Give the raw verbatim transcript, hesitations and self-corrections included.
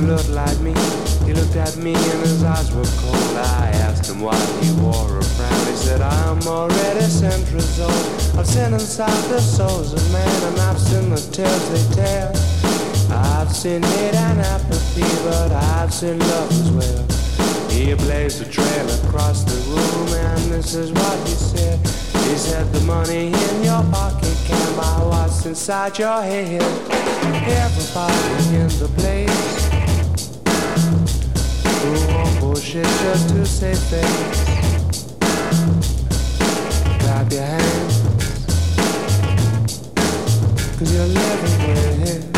looked like me. He looked at me and his eyes were cold. I asked him why he wore a frown. He said, I'm already centuries old. I've seen inside the souls of man, and I've seen the tales they tell. I've seen hate and apathy, but I've seen love as well. He blazed a trail across the room, and this is what he said. He said, the money in your pocket can buy what's inside your head. Everybody in the place who won't bullshit just to save face. Clap your hands, cause you're living with it.